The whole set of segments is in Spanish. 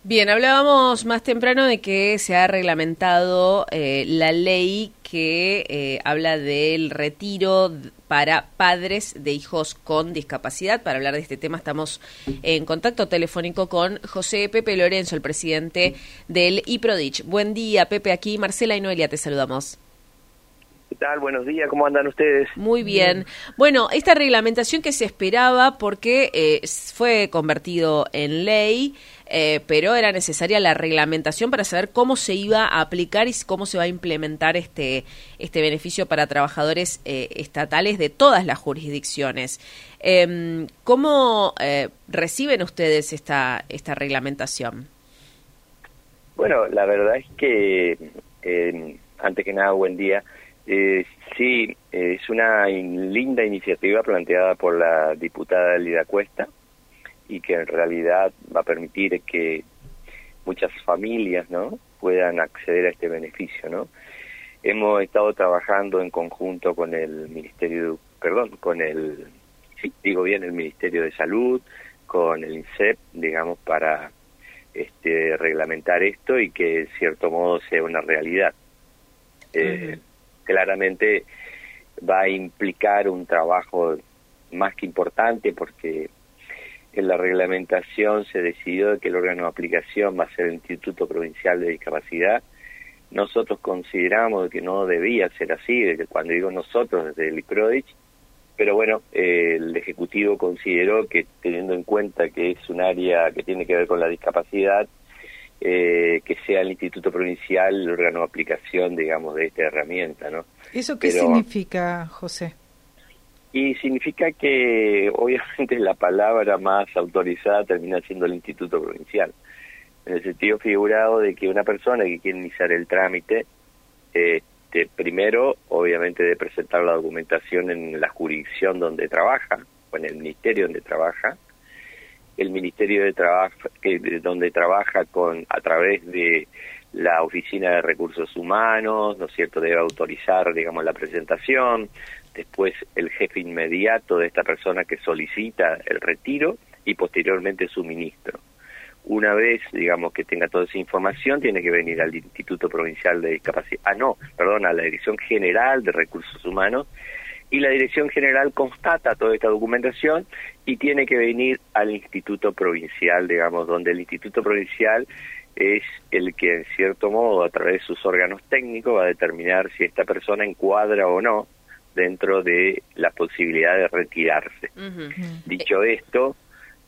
Bien, hablábamos más temprano de que se ha reglamentado la ley que habla del retiro para padres de hijos con discapacidad. Para hablar de este tema estamos en contacto telefónico con José Pepe Lorenzo, el presidente del IPRODICH. Buen día, Pepe. Aquí Marcela y Noelia te saludamos. ¿Qué tal? Buenos días, ¿cómo andan ustedes? Muy bien. Bueno, esta reglamentación que se esperaba porque fue convertido en ley, pero era necesaria la reglamentación para saber cómo se iba a aplicar y cómo se va a implementar este beneficio para trabajadores estatales de todas las jurisdicciones. ¿Cómo reciben ustedes esta reglamentación? Bueno, la verdad es que, antes que nada, buen día. Sí, es una linda iniciativa planteada por la diputada Lida Cuesta y que en realidad va a permitir que muchas familias, ¿no?, puedan acceder a este beneficio, ¿no? Hemos estado trabajando en conjunto con el Ministerio, el Ministerio de Salud, con el INSEP, digamos, para reglamentar esto y que en cierto modo sea una realidad. Claramente va a implicar un trabajo más que importante porque en la reglamentación se decidió que el órgano de aplicación va a ser el Instituto Provincial de Discapacidad. Nosotros consideramos que no debía ser así, cuando digo nosotros, desde el IPRODICH, pero bueno, el Ejecutivo consideró que, teniendo en cuenta que es un área que tiene que ver con la discapacidad, que sea el Instituto Provincial el órgano de aplicación, digamos, de esta herramienta, ¿no? ¿Eso qué significa, José? Y significa que, obviamente, la palabra más autorizada termina siendo el Instituto Provincial, en el sentido figurado de que una persona que quiere iniciar el trámite, primero, obviamente, debe presentar la documentación en la jurisdicción donde trabaja, o en el ministerio donde trabaja. El Ministerio de Trabajo, donde trabaja a través de la Oficina de Recursos Humanos, ¿no es cierto?, debe autorizar, digamos, la presentación. Después el jefe inmediato de esta persona que solicita el retiro y posteriormente su ministro. Una vez, digamos, que tenga toda esa información, tiene que venir al Instituto Provincial de Discapacidad, a la Dirección General de Recursos Humanos, y la Dirección General constata toda esta documentación y tiene que venir al Instituto Provincial, digamos, donde el Instituto Provincial es el que, en cierto modo, a través de sus órganos técnicos, va a determinar si esta persona encuadra o no dentro de la posibilidad de retirarse. Dicho esto,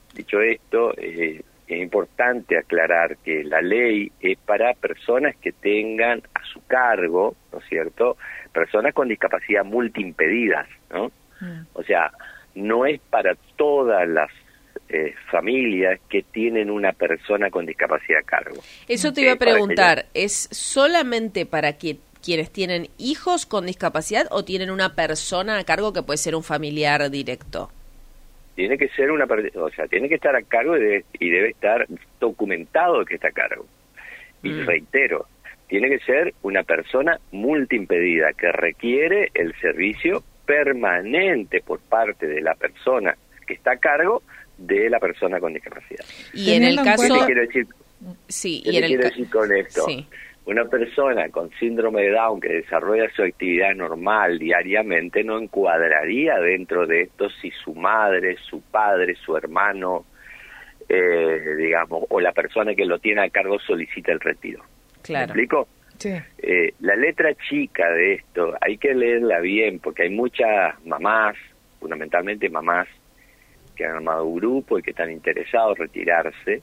es importante aclarar que la ley es para personas que tengan a su cargo, ¿no es cierto?, personas con discapacidad multiimpedidas, ¿no? O sea, no es para todas las familias que tienen una persona con discapacidad a cargo. Eso te iba a preguntar, ¿es solamente para quienes tienen hijos con discapacidad o tienen una persona a cargo que puede ser un familiar directo? Tiene que ser tiene que estar a cargo y debe estar documentado que está a cargo. Y reitero, tiene que ser una persona multiimpedida que requiere el servicio permanente por parte de la persona que está a cargo de la persona con discapacidad. Y en el caso... ¿Qué quiero decir? Sí, ¿Qué quiero decir con esto? Sí. Una persona con síndrome de Down que desarrolla su actividad normal diariamente no encuadraría dentro de esto si su madre, su padre, su hermano, digamos, o la persona que lo tiene a cargo solicita el retiro. Claro. ¿Me explico? Sí. La letra chica de esto hay que leerla bien porque hay muchas mamás, fundamentalmente mamás, que han armado un grupo y que están interesados en retirarse.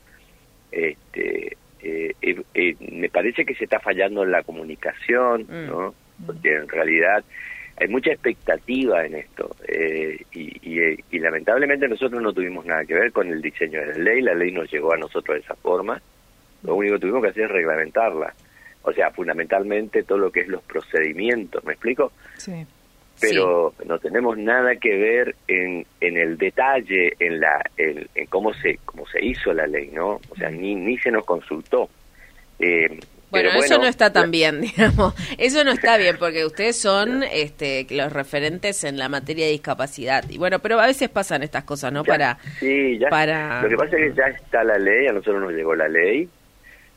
Me parece que se está fallando en la comunicación, ¿no? Porque en realidad hay mucha expectativa en esto y lamentablemente nosotros no tuvimos nada que ver con el diseño de la ley nos llegó a nosotros de esa forma, lo único que tuvimos que hacer es reglamentarla, o sea, fundamentalmente todo lo que es los procedimientos, ¿me explico? Sí. Pero no tenemos nada que ver en el detalle, en cómo se hizo la ley, ¿no? O sea, ni se nos consultó. Bueno, eso no está tan bien, digamos. Eso no está bien porque ustedes son los referentes en la materia de discapacidad. Y bueno, pero a veces pasan estas cosas, ¿no? Lo que pasa es que ya está la ley, a nosotros nos llegó la ley,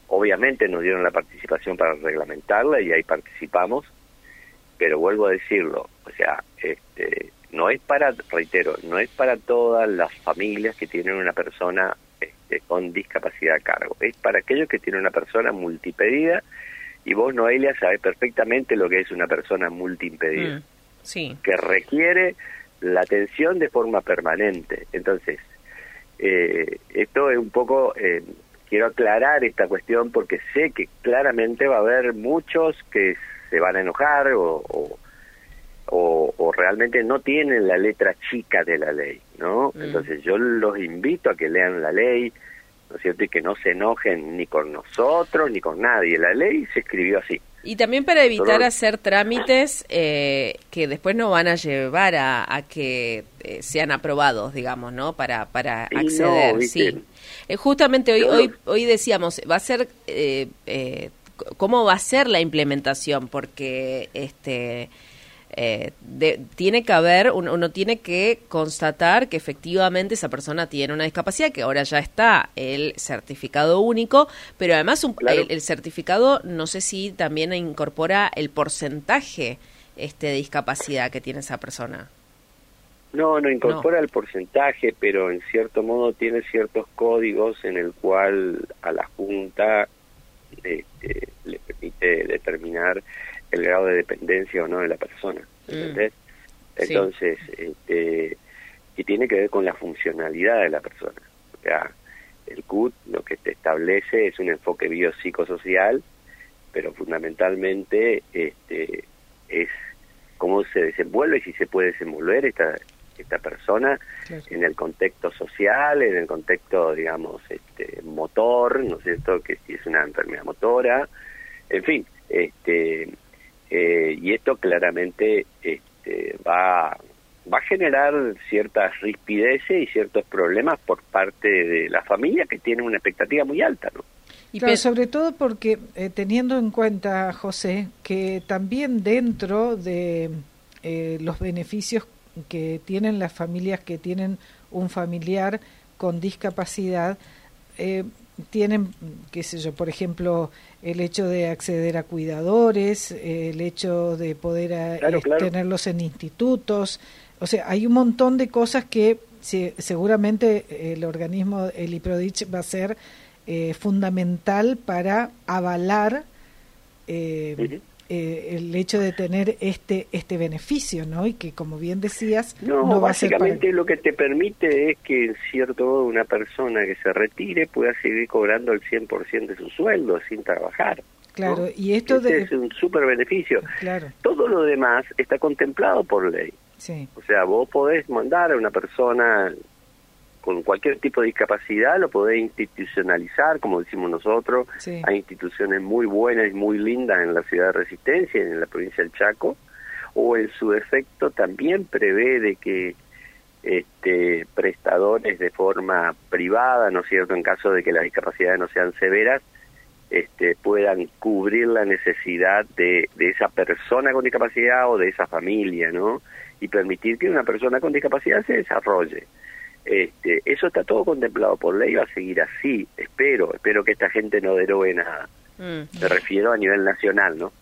obviamente nos dieron la participación para reglamentarla y ahí participamos, pero vuelvo a decirlo, o sea, no es para, reitero, no es para todas las familias que tienen una persona con discapacidad a cargo, es para aquellos que tienen una persona multipedida, y vos, Noelia, sabés perfectamente lo que es una persona multiimpedida, sí, que requiere la atención de forma permanente. Entonces, esto es un poco, quiero aclarar esta cuestión porque sé que claramente va a haber muchos que se van a enojar o realmente no tienen la letra chica de la ley, ¿no? Entonces yo los invito a que lean la ley, ¿no es cierto? Y que no se enojen ni con nosotros ni con nadie. La ley se escribió así. Y también para evitar hacer trámites que después no van a llevar a que sean aprobados, digamos, ¿no? Para acceder, no, sí. Justamente hoy decíamos, va a ser cómo va a ser la implementación, porque tiene que haber, uno tiene que constatar que efectivamente esa persona tiene una discapacidad, que ahora ya está el certificado único, pero además el certificado no sé si también incorpora el porcentaje de discapacidad que tiene esa persona. No incorpora el porcentaje, pero en cierto modo tiene ciertos códigos en el cual a la Junta le permite determinar el grado de dependencia o no de la persona, ¿entendés? Entonces, y tiene que ver con la funcionalidad de la persona. O sea, el CUT lo que te establece es un enfoque biopsicosocial, pero fundamentalmente es cómo se desenvuelve y si se puede desenvolver esta persona en el contexto social, en el contexto, digamos, motor, ¿no es cierto?, que si es una enfermedad motora, en fin, y esto claramente va a generar ciertas rispideces y ciertos problemas por parte de la familia, que tiene una expectativa muy alta, ¿no? Y claro, sobre todo porque teniendo en cuenta, José, que también dentro de los beneficios que tienen las familias que tienen un familiar con discapacidad, tienen, qué sé yo, por ejemplo, el hecho de acceder a cuidadores, el hecho de poder tenerlos en institutos, o sea, hay un montón de cosas que seguramente el organismo, el IPRODICH, va a ser fundamental para avalar el hecho de tener este beneficio, ¿no? Y que, como bien decías, no va a ser básicamente lo que te permite es que, en cierto modo, una persona que se retire pueda seguir cobrando el 100% de su sueldo sin trabajar. Claro, ¿no? Y esto es un súper beneficio. Claro. Todo lo demás está contemplado por ley. Sí. O sea, vos podés mandar a una persona con cualquier tipo de discapacidad, lo podés institucionalizar, como decimos nosotros. Sí. Hay instituciones muy buenas y muy lindas en la ciudad de Resistencia, en la provincia del Chaco, o en su defecto también prevé de que prestadores de forma privada, ¿no es cierto?, en caso de que las discapacidades no sean severas, puedan cubrir la necesidad de esa persona con discapacidad o de esa familia, ¿no? Y permitir que una persona con discapacidad se desarrolle. Eso está todo contemplado por ley, va a seguir así, espero que esta gente no derogue nada. Me refiero a nivel nacional, ¿no?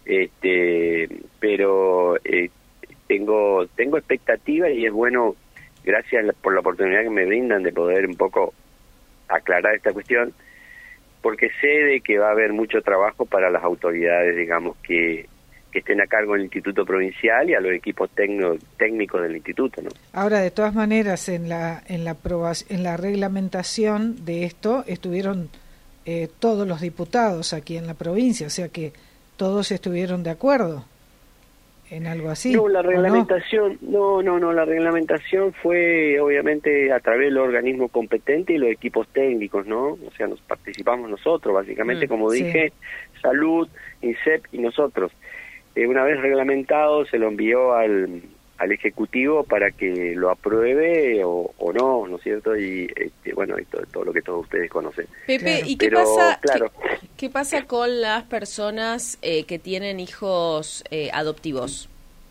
Pero tengo expectativa, y es bueno, gracias por la oportunidad que me brindan de poder un poco aclarar esta cuestión, porque sé de que va a haber mucho trabajo para las autoridades, digamos, que estén a cargo del Instituto Provincial y a los equipos técnicos del Instituto, ¿no? Ahora, de todas maneras, en la reglamentación de esto estuvieron todos los diputados aquí en la provincia, o sea que todos estuvieron de acuerdo en algo así. No, la reglamentación, no, la reglamentación fue obviamente a través del organismo competente y los equipos técnicos, ¿no? O sea, nos participamos nosotros, básicamente, como dije, Salud, INSEP y nosotros. Una vez reglamentado, se lo envió al Ejecutivo para que lo apruebe o no, ¿no es cierto? Y bueno, esto todo lo que todos ustedes conocen. Pepe, ¿y qué pasa? ¿Qué pasa con las personas que tienen hijos adoptivos?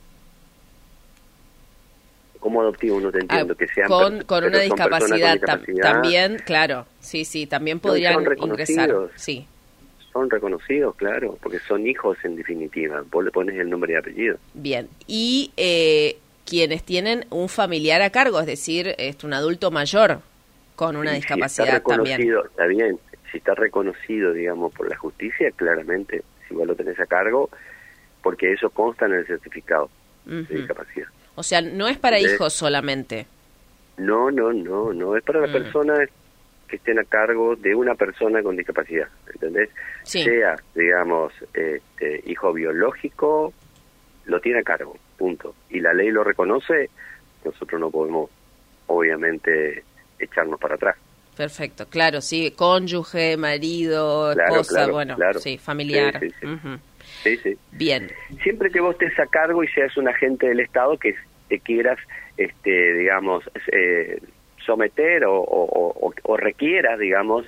¿Cómo adoptivos? No te entiendo. Que sean con una discapacidad, también, claro, sí, también podrían ingresar. Sí. Son reconocidos, claro, porque son hijos en definitiva. Vos le pones el nombre y apellido. Bien, y quienes tienen un familiar a cargo, es decir, un adulto mayor con una discapacidad si está reconocido, también. Está bien, si está reconocido, digamos, por la justicia, claramente, si vos lo tenés a cargo, porque eso consta en el certificado de discapacidad. O sea, no es para hijos solamente. No, es para las personas que estén a cargo de una persona con discapacidad, ¿entendés? Sí. Sea, digamos, hijo biológico, lo tiene a cargo, punto. Y la ley lo reconoce, nosotros no podemos, obviamente, echarnos para atrás. Perfecto, claro, sí, cónyuge, marido, esposa, claro. Sí, familiar. Sí. Bien. Siempre que vos estés a cargo y seas un agente del Estado que te quieras, digamos, someter o requieras, digamos,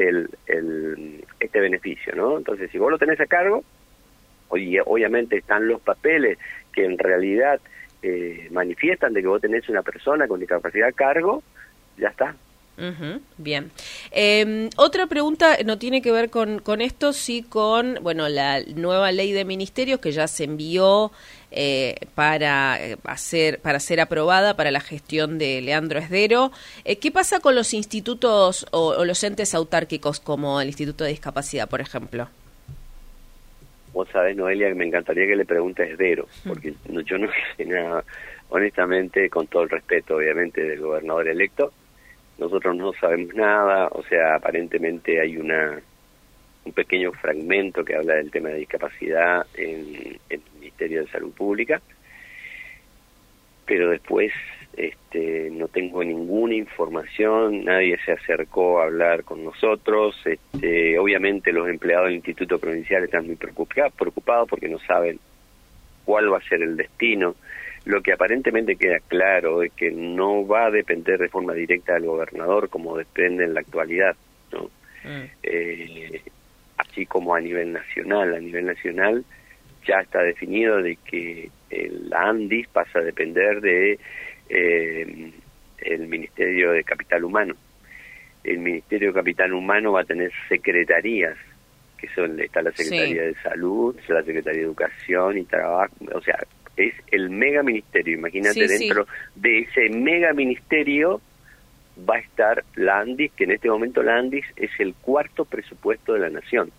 este beneficio, ¿no? Entonces, si vos lo tenés a cargo, obviamente están los papeles que en realidad manifiestan de que vos tenés una persona con discapacidad a cargo, ya está. Bien. Otra pregunta no tiene que ver con esto, sí con, bueno, la nueva ley de ministerios que ya se envió para ser aprobada para la gestión de Leandro Esdero. ¿Qué pasa con los institutos o los entes autárquicos como el Instituto de Discapacidad, por ejemplo? Vos sabés, Noelia, que me encantaría que le preguntes a Esdero, porque yo no sé nada, honestamente, con todo el respeto, obviamente, del gobernador electo. Nosotros no sabemos nada, o sea, aparentemente hay un pequeño fragmento que habla del tema de discapacidad en el Ministerio de Salud Pública, pero después no tengo ninguna información, nadie se acercó a hablar con nosotros, obviamente los empleados del Instituto Provincial están muy preocupados porque no saben cuál va a ser el destino. Lo que aparentemente queda claro es que no va a depender de forma directa del gobernador como depende en la actualidad, ¿no? Así como a nivel nacional ya está definido de que la ANDIS pasa a depender de el Ministerio de Capital Humano. El Ministerio de Capital Humano va a tener secretarías, que está la Secretaría de Salud, la Secretaría de Educación y Trabajo, o sea, es el mega ministerio. Imagínate, dentro de ese mega ministerio va a estar la ANDIS, que en este momento la ANDIS es el cuarto presupuesto de la nación.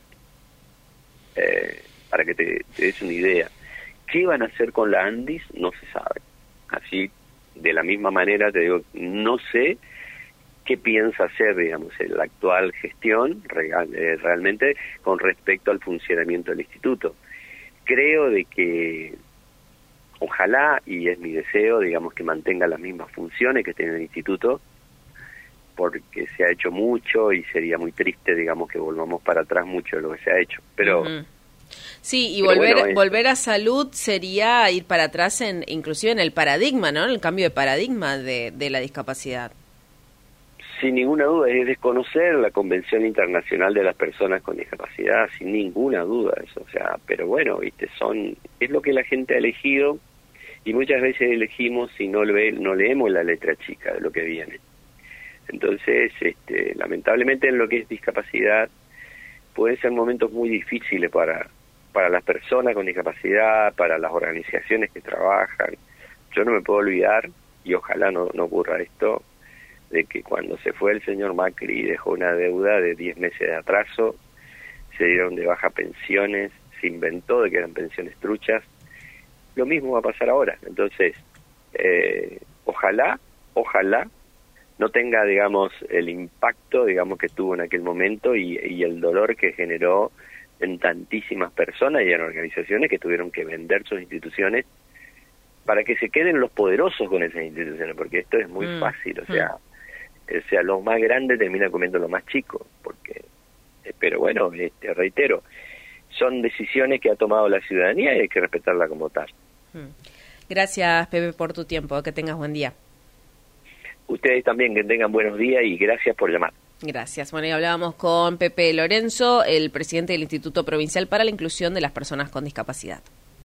Para que te des una idea. ¿Qué van a hacer con la ANDIS? No se sabe. Así, de la misma manera, te digo, no sé qué piensa hacer, digamos, la actual gestión realmente con respecto al funcionamiento del instituto. Creo de que ojalá, y es mi deseo, digamos, que mantenga las mismas funciones que tiene el instituto, porque se ha hecho mucho y sería muy triste, digamos, que volvamos para atrás mucho de lo que se ha hecho. Pero sí, y volver a salud sería ir para atrás inclusive en el paradigma, ¿no? En el cambio de paradigma de la discapacidad. Sin ninguna duda, es desconocer la Convención Internacional de las Personas con Discapacidad, sin ninguna duda eso, o sea, pero bueno, viste, es lo que la gente ha elegido, y muchas veces elegimos y no leemos la letra chica de lo que viene. Entonces, lamentablemente en lo que es discapacidad, pueden ser momentos muy difíciles para las personas con discapacidad, para las organizaciones que trabajan. Yo no me puedo olvidar, y ojalá no ocurra esto, de que cuando se fue el señor Macri y dejó una deuda de 10 meses de atraso, se dieron de baja pensiones, se inventó de que eran pensiones truchas. Lo mismo va a pasar ahora. Entonces, ojalá no tenga, digamos, el impacto, digamos, que tuvo en aquel momento y el dolor que generó en tantísimas personas y en organizaciones que tuvieron que vender sus instituciones para que se queden los poderosos con esas instituciones, porque esto es muy fácil, o sea, los más grandes terminan comiendo los más chicos, porque, pero bueno, reitero, son decisiones que ha tomado la ciudadanía y hay que respetarla como tal. Gracias, Pepe, por tu tiempo, que tengas buen día. Ustedes también, que tengan buenos días y gracias por llamar. Gracias. Bueno, y hablábamos con Pepe Lorenzo, el presidente del Instituto Provincial para la Inclusión de las Personas con Discapacidad.